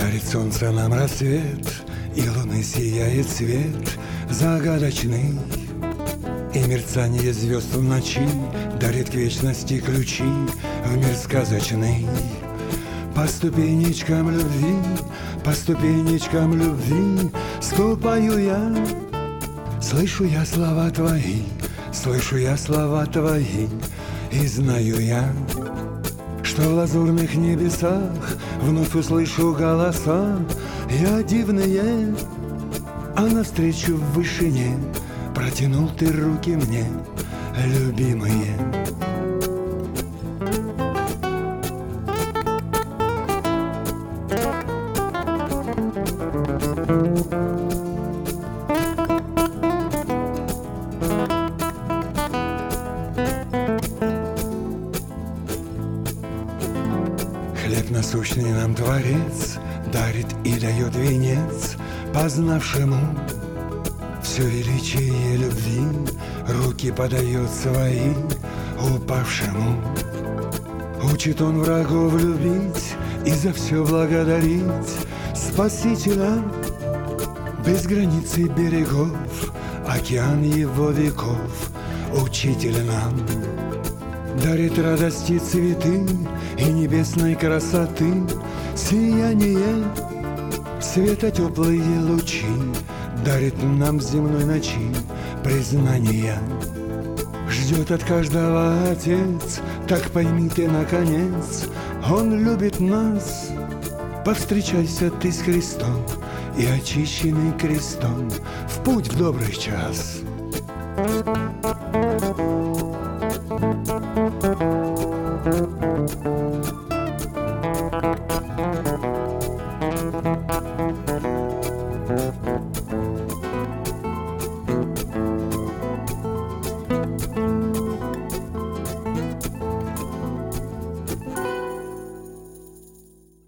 Дарит солнце нам рассвет, и луны сияет свет загадочный. И мерцание звезд в ночи дарит к вечности ключи в мир сказочный. По ступенечкам любви, по ступенечкам любви ступаю я. Слышу я слова твои, слышу я слова твои, и знаю я, что в лазурных небесах вновь услышу голоса. Я дивные, а навстречу в вышине протянул ты руки мне, любимые. Хлеб насущный нам Творец дарит и дает венец познавшему все величие любви, руки подает свои упавшему. Учит он врагов любить и за все благодарить Спасителя. Без границы берегов, океан его веков, учитель нам дарит радости цветы и небесной красоты сияние. Света теплые лучи дарит нам с земной ночи признания. Ждет от каждого Отец, так пойми ты наконец, Он любит нас. Повстречайся ты с Христом и очищенный крестом в путь в добрый час.